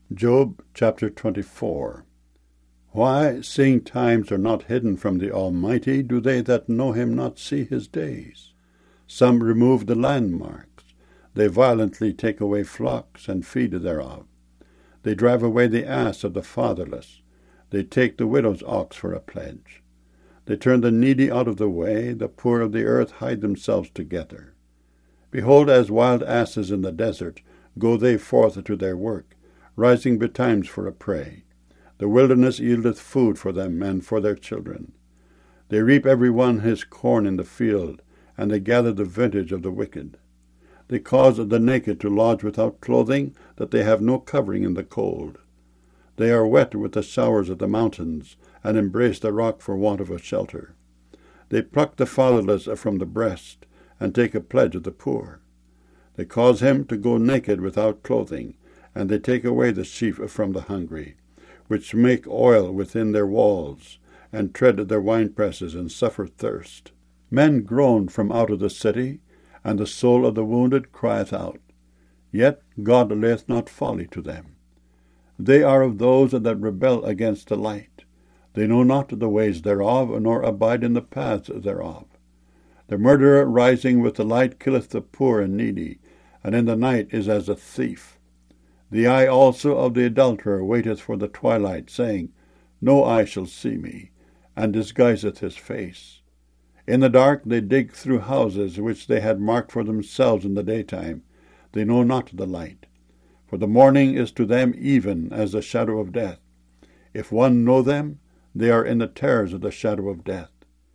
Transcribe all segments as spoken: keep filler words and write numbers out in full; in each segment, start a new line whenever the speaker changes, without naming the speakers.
Job chapter twenty-four. Why, seeing times are not hidden from the Almighty, do they that know him not see his days? Some remove the landmarks. They violently take away flocks, and feed thereof. They drive away the ass of the fatherless. They take the widow's ox for a pledge. They turn the needy out of the way. The poor of the earth hide themselves together. Behold, as wild asses in the desert, go they forth to their work, rising betimes for a prey. The wilderness yieldeth food for them and for their children. They reap every one his corn in the field, and they gather the vintage of the wicked. They cause the naked to lodge without clothing, that they have no covering in the cold. They are wet with the showers of the mountains, and embrace the rock for want of a shelter. They pluck the fatherless from the breast, and take a pledge of the poor. They cause him to go naked without clothing, and they take away the sheep from the hungry, which make oil within their walls, and tread their winepresses, and suffer thirst. Men groan from out of the city, and the soul of the wounded crieth out. Yet God layeth not folly to them. They are of those that rebel against the light. They know not the ways thereof, nor abide in the paths thereof. The murderer rising with the light killeth the poor and needy, and in the night is as a thief. The eye also of the adulterer waiteth for the twilight, saying, No eye shall see me, and disguiseth his face. In the dark they dig through houses which they had marked for themselves in the daytime. They know not the light. For the morning is to them even as the shadow of death. If one know them, they are in the terrors of the shadow of death.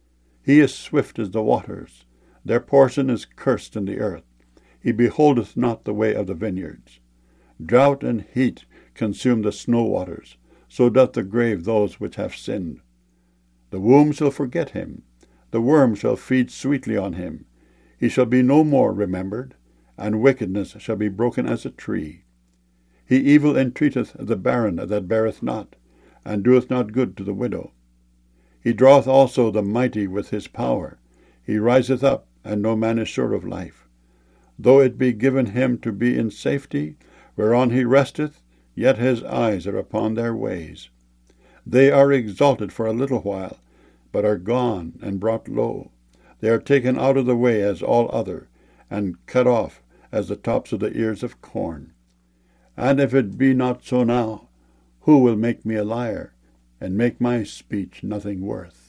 He is swift as the waters. Their portion is cursed in the earth. He beholdeth not the way of the vineyards. Drought and heat consume the snow waters. So doth the grave those which have sinned. The womb shall forget him. The worm shall feed sweetly on him. He shall be no more remembered, and wickedness shall be broken as a tree. He evil entreateth the barren that beareth not, and doeth not good to the widow. He draweth also the mighty with his power. He riseth up, and no man is sure of life. Though it be given him to be in safety, whereon he resteth, yet his eyes are upon their ways. They are exalted for a little while, but are gone and brought low. They are taken out of the way as all other, and cut off as the tops of the ears of corn. And if it be not so now, who will make me a liar, and make my speech nothing worth?